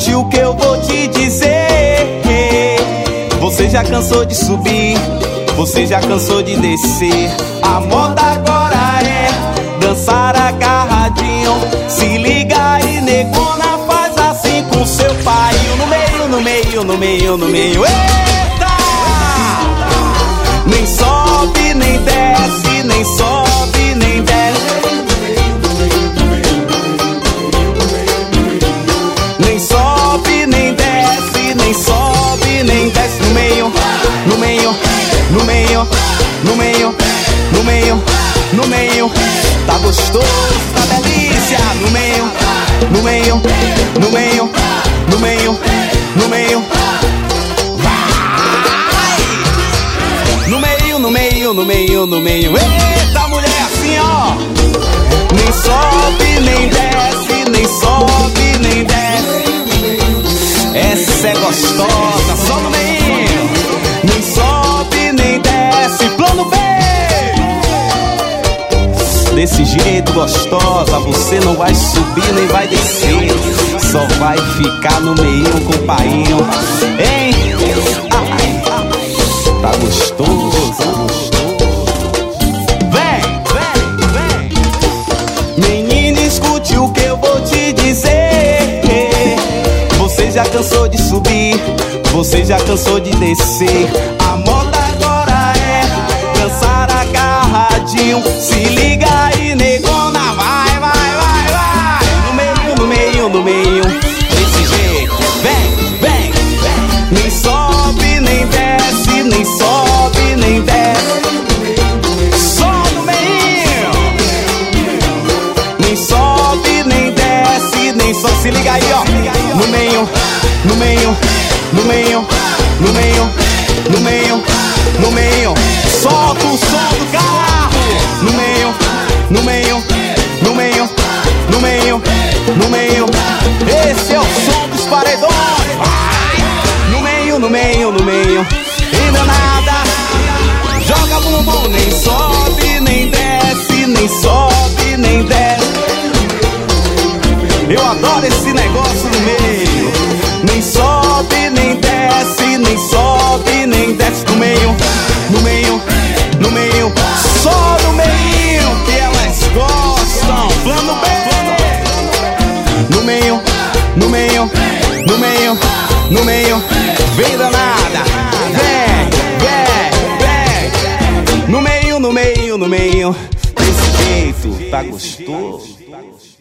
escute o que eu vou te dizer. Você já cansou de subir, você já cansou de descer. A moda agora é dançar agarradinho. Se liga aí, negona, faz assim com seu pai. No meio, no meio, no meio, no meio. Eita! Nem sobe, nem desce, nem sobe, nem desce. Nem sobe, nem desce, nem sobe, nem desce. No meio, no meio, no meio, no meio, no meio, no meio. Tá gostoso, tá delícia. No meio, no meio, no meio, no meio, no meio. No meio, no meio, no meio, no meio. Eita, mulher, assim, ó. Nem sobe, nem desce, nem sobe, nem desce. Essa é gostosa, só no meio. Nem sobe, nem desce. Plano B. Desse jeito gostosa, você não vai subir nem vai descer. Só vai ficar no meio com o painho. Hein? Tá gostoso, tá gostoso. Vem, vem, vem. Menina, escute o que eu vou te dizer. Você já cansou de subir, você já cansou de descer. A moda agora é dançar agarradinho. Se liga aí, negona, vai, vai, vai, vai. No meio, no meio, no meio. Desse jeito, vem, vem, vem. Nem sobe, nem desce, nem sobe, nem desce. Só no meio. Nem sobe, nem desce, nem só. Se liga aí, ó. No meio, no meio, no meio, no meio, no meio, no meio. Solta o som do carro. No meio, no meio, no meio, no meio, no meio. Esse é o som dos paredões. Vai. No meio, no meio, no meio. Ainda nada. Joga bumbum, nem sobe, nem desce, nem sobe, nem desce. Eu adoro esse negócio no meio. Nem sobe, nem desce, nem sobe, nem desce. No meio, no meio, no meio. Só no meio que elas gostam. Plano B. No meio, no meio, no meio, no meio. Vem danada. Vem, vem, vem. No meio, no meio, no meio. Desse jeito, tá gostoso.